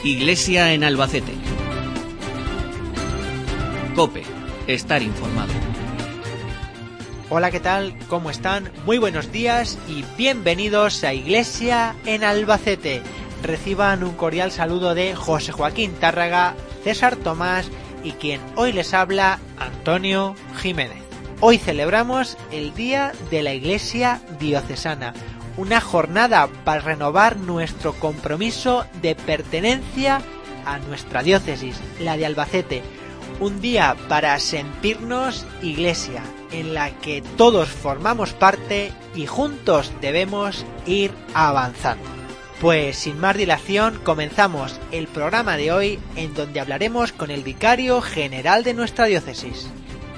Iglesia en Albacete. COPE. Estar informado. Hola, ¿qué tal? ¿Cómo están? Muy buenos días y bienvenidos a Iglesia en Albacete. Reciban un cordial saludo de José Joaquín Tárraga, César Tomás y quien hoy les habla, Antonio Jiménez. Hoy celebramos el Día de la Iglesia Diocesana, una jornada para renovar nuestro compromiso de pertenencia a nuestra diócesis, la de Albacete. Un día para sentirnos iglesia, en la que todos formamos parte y juntos debemos ir avanzando. Pues sin más dilación comenzamos el programa de hoy, en donde hablaremos con el vicario general de nuestra diócesis.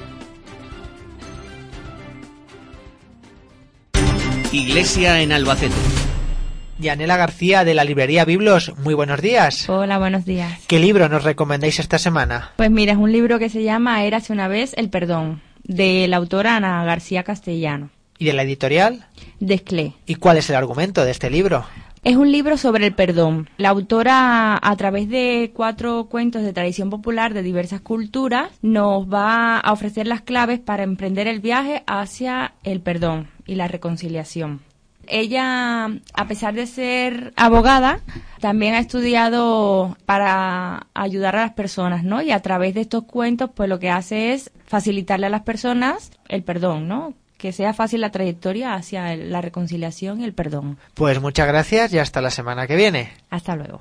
Iglesia en Albacete. Yanela García, de la librería Biblos, muy buenos días. Hola, buenos días. ¿Qué libro nos recomendáis esta semana? Pues mira, es un libro que se llama Érase una vez el perdón, de la autora Ana García Castellano. ¿Y de la editorial? Desclé. ¿Y cuál es el argumento de este libro? Es un libro sobre el perdón. La autora, a través de 4 cuentos de tradición popular de diversas culturas, nos va a ofrecer las claves para emprender el viaje hacia el perdón y la reconciliación. Ella, a pesar de ser abogada, también ha estudiado para ayudar a las personas, ¿no? Y a través de estos cuentos, pues lo que hace es facilitarle a las personas el perdón, ¿no? Que sea fácil la trayectoria hacia la reconciliación y el perdón. Pues muchas gracias y hasta la semana que viene. Hasta luego.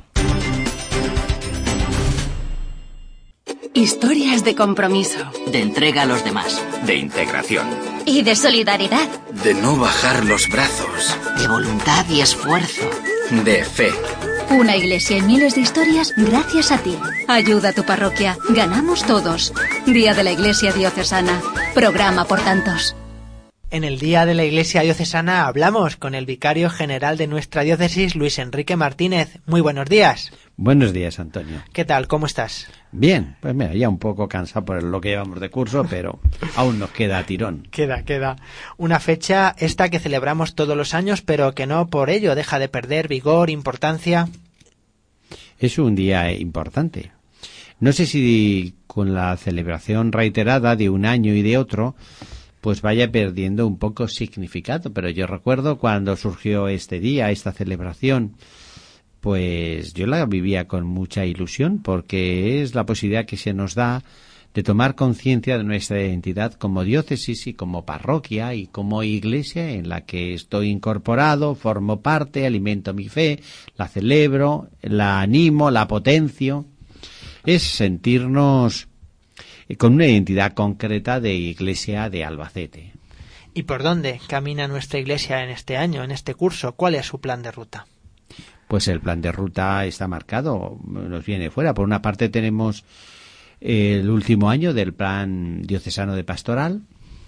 Historias de compromiso. De entrega a los demás. De integración. Y de solidaridad. De no bajar los brazos. De voluntad y esfuerzo. De fe. Una iglesia y miles de historias gracias a ti. Ayuda a tu parroquia. Ganamos todos. Día de la Iglesia Diocesana. Programa por tantos. En el Día de la Iglesia Diocesana hablamos con el vicario general de nuestra diócesis, Luis Enrique Martínez. Muy buenos días. Buenos días, Antonio. ¿Qué tal? ¿Cómo estás? Bien, pues mira, ya un poco cansado por lo que llevamos de curso, pero aún nos queda tirón. Queda. Una fecha esta que celebramos todos los años, pero que no por ello deja de perder vigor, importancia. Es un día importante. No sé si con la celebración reiterada de un año y de otro, pues vaya perdiendo un poco significado, pero yo recuerdo cuando surgió este día, esta celebración, pues yo la vivía con mucha ilusión, porque es la posibilidad que se nos da de tomar conciencia de nuestra identidad como diócesis y como parroquia y como iglesia en la que estoy incorporado, formo parte, alimento mi fe, la celebro, la animo, la potencio. Es sentirnos con una identidad concreta de Iglesia de Albacete. ¿Y por dónde camina nuestra iglesia en este año, en este curso? ¿Cuál es su plan de ruta? Pues el plan de ruta está marcado, nos viene fuera. Por una parte tenemos el último año del plan diocesano de pastoral,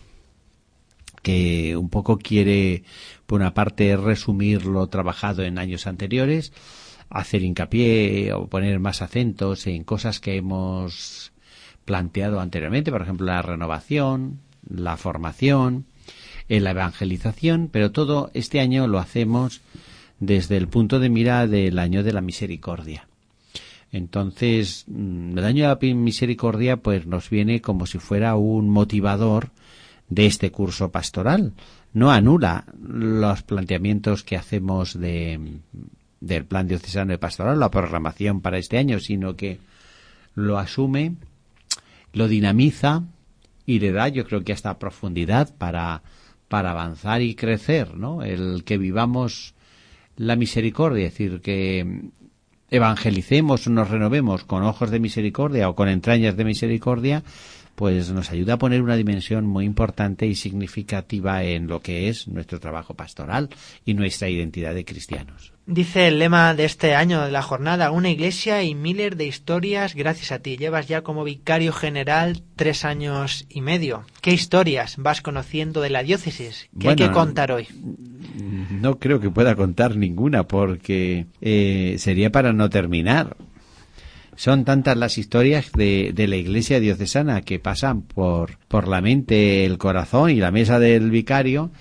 que un poco quiere, por una parte, resumir lo trabajado en años anteriores, hacer hincapié o poner más acentos en cosas que hemos planteado anteriormente, por ejemplo, la renovación, la formación, la evangelización, pero todo este año lo hacemos desde el punto de mira del año de la misericordia. Entonces, el año de la misericordia pues nos viene como si fuera un motivador de este curso pastoral. No anula los planteamientos que hacemos del plan diocesano de pastoral, la programación para este año, sino que lo asume, lo dinamiza y le da, yo creo que hasta profundidad para avanzar y crecer, ¿no? El que vivamos la misericordia, es decir, que evangelicemos o nos renovemos con ojos de misericordia o con entrañas de misericordia, pues nos ayuda a poner una dimensión muy importante y significativa en lo que es nuestro trabajo pastoral y nuestra identidad de cristianos. Dice el lema de este año de la jornada: una iglesia y miles de historias gracias a ti. Llevas ya como vicario general 3 años y medio. ¿Qué historias vas conociendo de la diócesis? ¿Qué hay que contar hoy? No creo que pueda contar ninguna porque sería para no terminar. Son tantas las historias de la Iglesia diocesana que pasan por la mente, el corazón y la mesa del vicario,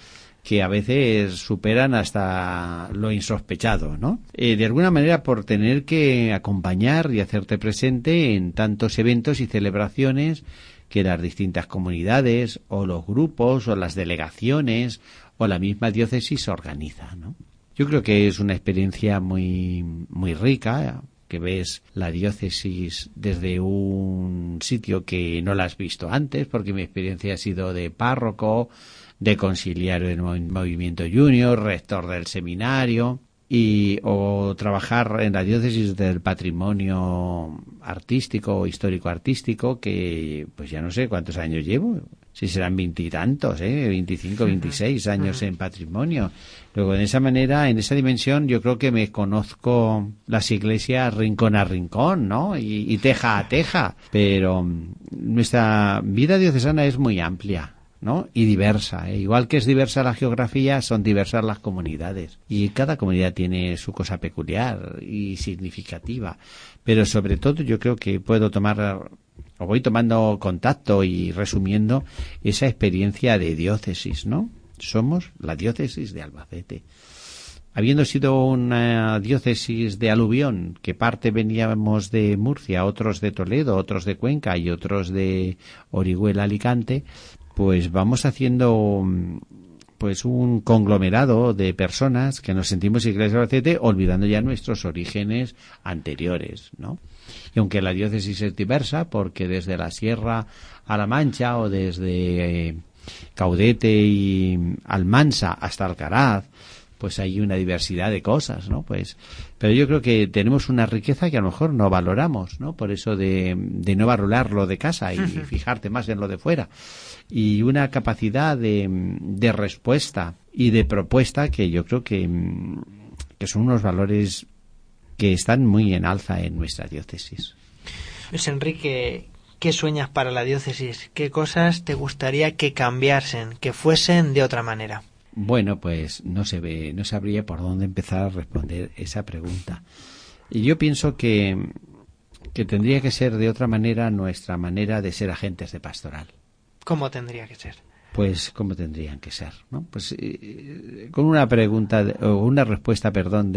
que a veces superan hasta lo insospechado, ¿no? De alguna manera por tener que acompañar y hacerte presente en tantos eventos y celebraciones que las distintas comunidades o los grupos o las delegaciones o la misma diócesis organiza, ¿no? Yo creo que es una experiencia muy rica, que ves la diócesis desde un sitio que no la has visto antes, porque mi experiencia ha sido de párroco, de conciliario del movimiento junior, rector del seminario, o trabajar en la diócesis del patrimonio artístico o histórico artístico, que pues ya no sé cuántos años llevo, si serán 20 y tantos, 25, 26 años en patrimonio. Luego, de esa manera, en esa dimensión, yo creo que me conozco las iglesias rincón a rincón, ¿no? Y teja a teja. Pero nuestra vida diocesana es muy amplia, ¿no? Y diversa, ¿eh? Igual que es diversa la geografía, son diversas las comunidades. Y cada comunidad tiene su cosa peculiar y significativa. Pero sobre todo yo creo que voy tomando contacto y resumiendo esa experiencia de diócesis, ¿no? Somos la diócesis de Albacete. Habiendo sido una diócesis de aluvión, que parte veníamos de Murcia, otros de Toledo, otros de Cuenca y otros de Orihuela, Alicante, pues vamos haciendo pues un conglomerado de personas que nos sentimos Iglesia de Albacete, olvidando ya nuestros orígenes anteriores, ¿no? Y aunque la diócesis es diversa, porque desde la Sierra a La Mancha o desde Caudete y Almansa hasta Alcaraz, pues hay una diversidad de cosas, ¿no? Pero yo creo que tenemos una riqueza que a lo mejor no valoramos, ¿no? Por eso de no valorar lo de casa y fijarte más en lo de fuera. Y una capacidad de respuesta y de propuesta que yo creo que son unos valores que están muy en alza en nuestra diócesis. Luis Enrique, ¿qué sueñas para la diócesis? ¿Qué cosas te gustaría que cambiasen, que fuesen de otra manera? Bueno, pues no sabría por dónde empezar a responder esa pregunta. Y yo pienso que tendría que ser de otra manera nuestra manera de ser agentes de pastoral. ¿Cómo tendría que ser? Pues cómo tendrían que ser, ¿no? Pues con una pregunta o una respuesta,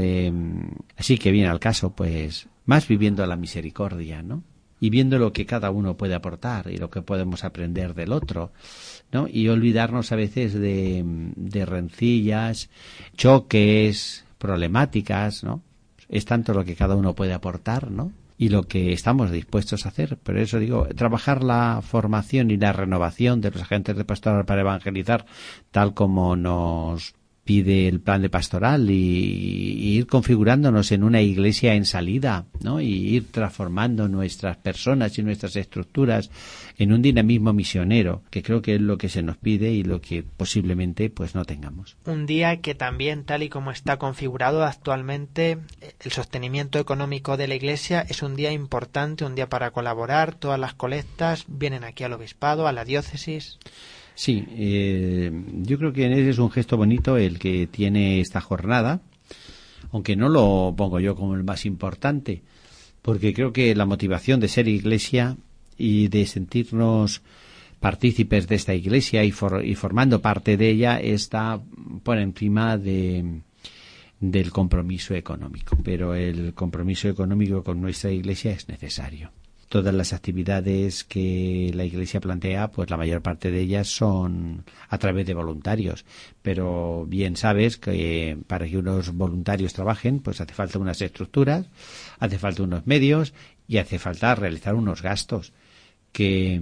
así que viene al caso, pues más viviendo la misericordia, ¿no? Y viendo lo que cada uno puede aportar y lo que podemos aprender del otro, ¿no? Y olvidarnos a veces de rencillas, choques, problemáticas, ¿no? Es tanto lo que cada uno puede aportar, ¿no? Y lo que estamos dispuestos a hacer. Por eso digo, trabajar la formación y la renovación de los agentes de pastoral para evangelizar, tal como nos pide el plan de pastoral, y ir configurándonos en una iglesia en salida, ¿no? Y ir transformando nuestras personas y nuestras estructuras en un dinamismo misionero, que creo que es lo que se nos pide y lo que posiblemente pues no tengamos. Un día que también, tal y como está configurado actualmente, el sostenimiento económico de la iglesia es un día importante, un día para colaborar. Todas las colectas vienen aquí al obispado, a la diócesis. Sí, yo creo que ese es un gesto bonito el que tiene esta jornada, aunque no lo pongo yo como el más importante, porque creo que la motivación de ser iglesia y de sentirnos partícipes de esta iglesia y formando parte de ella está por encima del compromiso económico. Pero el compromiso económico con nuestra iglesia es necesario. Todas las actividades que la Iglesia plantea, pues la mayor parte de ellas son a través de voluntarios. Pero bien sabes que para que unos voluntarios trabajen, pues hace falta unas estructuras, hace falta unos medios y hace falta realizar unos gastos que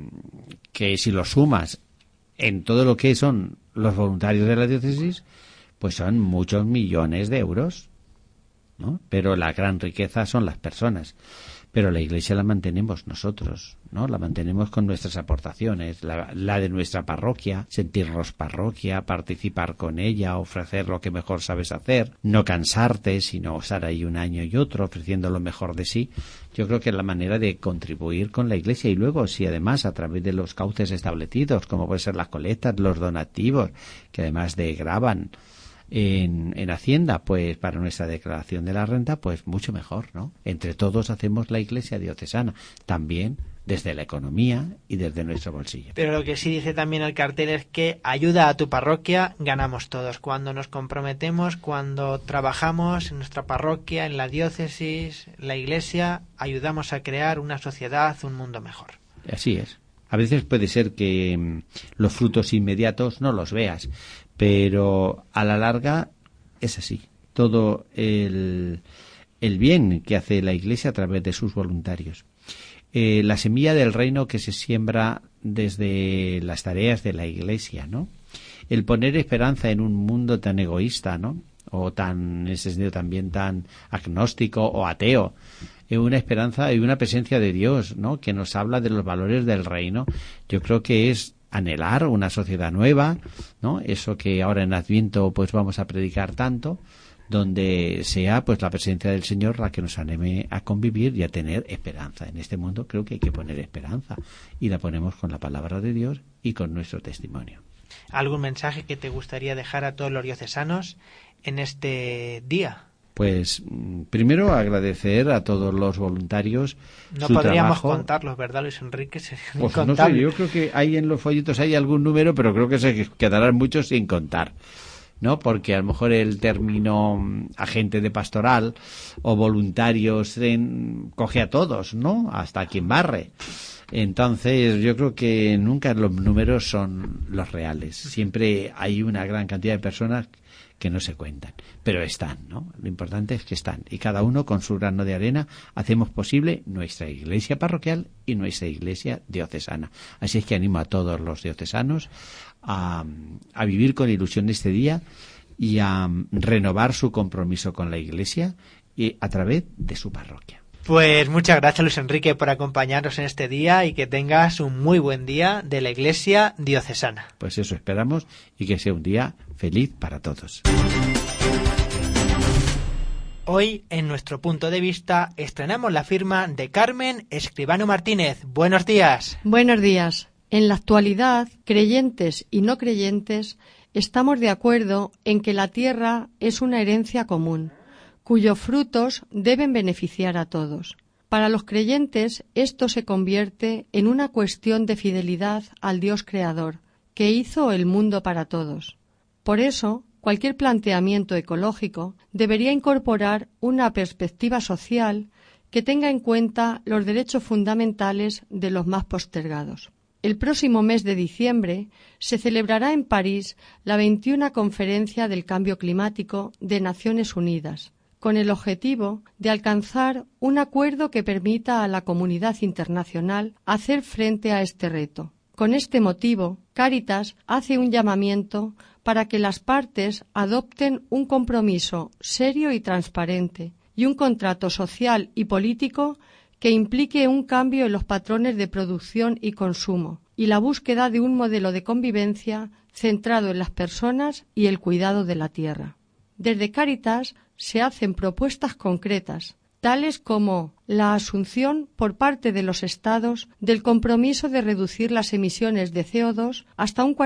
si los sumas en todo lo que son los voluntarios de la diócesis, pues son muchos millones de euros, ¿no? Pero la gran riqueza son las personas. Pero la iglesia la mantenemos nosotros, ¿no? La mantenemos con nuestras aportaciones, la de nuestra parroquia, sentirnos parroquia, participar con ella, ofrecer lo que mejor sabes hacer, no cansarte, sino estar ahí un año y otro ofreciendo lo mejor de sí. Yo creo que es la manera de contribuir con la iglesia. Y luego, si además a través de los cauces establecidos, como pueden ser las colectas, los donativos, que además graban en Hacienda, pues para nuestra declaración de la renta, pues mucho mejor, ¿no? Entre todos hacemos la iglesia diocesana, también desde la economía y desde nuestro bolsillo. Pero lo que sí dice también el cartel es que ayuda a tu parroquia, ganamos todos. Cuando nos comprometemos, cuando trabajamos en nuestra parroquia, en la diócesis, en la iglesia, ayudamos a crear una sociedad, un mundo mejor. Así es. A veces puede ser que los frutos inmediatos no los veas, pero a la larga es así. Todo el bien que hace la Iglesia a través de sus voluntarios. La semilla del reino que se siembra desde las tareas de la Iglesia, ¿no? El poner esperanza en un mundo tan egoísta, ¿no? O tan, en ese sentido también tan agnóstico o ateo. Una esperanza y una presencia de Dios, ¿no? Que nos habla de los valores del reino. Yo creo que es anhelar una sociedad nueva, ¿no? Eso que ahora en Adviento pues vamos a predicar tanto, donde sea pues la presencia del Señor la que nos anime a convivir y a tener esperanza. En este mundo creo que hay que poner esperanza y la ponemos con la palabra de Dios y con nuestro testimonio. ¿Algún mensaje que te gustaría dejar a todos los diocesanos en este día? Pues primero agradecer a todos los voluntarios no su podríamos trabajo. Contarlos, ¿verdad, Luis Enrique? Pues no sé, yo creo que hay en los folletos hay algún número, pero creo que se quedarán muchos sin contar, ¿no? Porque a lo mejor el término agente de pastoral o voluntarios coge a todos, ¿no? Hasta a quien barre. Entonces yo creo que nunca los números son los reales. Siempre hay una gran cantidad de personas que no se cuentan, pero están, ¿no? Lo importante es que están, y cada uno con su grano de arena hacemos posible nuestra iglesia parroquial y nuestra iglesia diocesana. Así es que animo a todos los diocesanos a vivir con ilusión este día y a renovar su compromiso con la iglesia y a través de su parroquia. Pues muchas gracias, Luis Enrique, por acompañarnos en este día y que tengas un muy buen día de la Iglesia diocesana. Pues eso esperamos y que sea un día feliz para todos. Hoy, en nuestro punto de vista, estrenamos la firma de Carmen Escribano Martínez. Buenos días. Buenos días. En la actualidad, creyentes y no creyentes estamos de acuerdo en que la tierra es una herencia común, cuyos frutos deben beneficiar a todos. Para los creyentes, esto se convierte en una cuestión de fidelidad al Dios creador, que hizo el mundo para todos. Por eso, cualquier planteamiento ecológico debería incorporar una perspectiva social que tenga en cuenta los derechos fundamentales de los más postergados. El próximo mes de diciembre se celebrará en París la 21ª Conferencia del Cambio Climático de Naciones Unidas, con el objetivo de alcanzar un acuerdo que permita a la comunidad internacional hacer frente a este reto. Con este motivo, Cáritas hace un llamamiento para que las partes adopten un compromiso serio y transparente y un contrato social y político que implique un cambio en los patrones de producción y consumo y la búsqueda de un modelo de convivencia centrado en las personas y el cuidado de la tierra. Desde Cáritas se hacen propuestas concretas, tales como la asunción por parte de los Estados del compromiso de reducir las emisiones de CO2 hasta un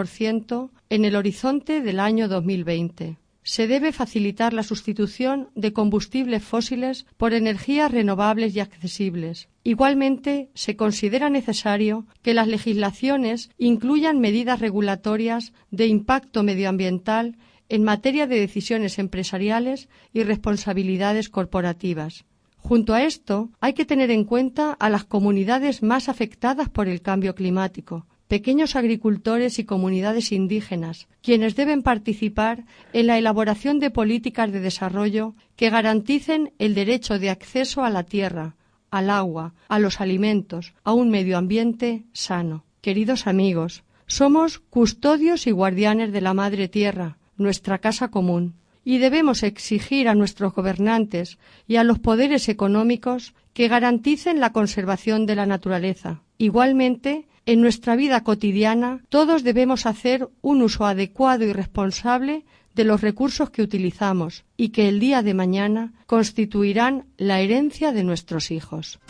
40% en el horizonte del año 2020. Se debe facilitar la sustitución de combustibles fósiles por energías renovables y accesibles. Igualmente, se considera necesario que las legislaciones incluyan medidas regulatorias de impacto medioambiental en materia de decisiones empresariales y responsabilidades corporativas. Junto a esto, hay que tener en cuenta a las comunidades más afectadas por el cambio climático, pequeños agricultores y comunidades indígenas, quienes deben participar en la elaboración de políticas de desarrollo que garanticen el derecho de acceso a la tierra, al agua, a los alimentos, a un medio ambiente sano. Queridos amigos, somos custodios y guardianes de la Madre Tierra, nuestra casa común, y debemos exigir a nuestros gobernantes y a los poderes económicos que garanticen la conservación de la naturaleza. Igualmente, en nuestra vida cotidiana, todos debemos hacer un uso adecuado y responsable de los recursos que utilizamos y que el día de mañana constituirán la herencia de nuestros hijos.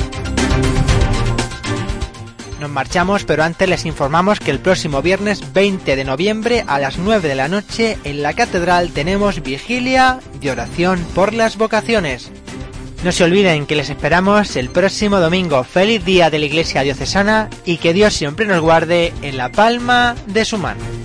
Nos marchamos, pero antes les informamos que el próximo viernes 20 de noviembre a las 9 de la noche en la Catedral tenemos vigilia de oración por las vocaciones. No se olviden que les esperamos el próximo domingo. Feliz día de la Iglesia Diocesana y que Dios siempre nos guarde en la palma de su mano.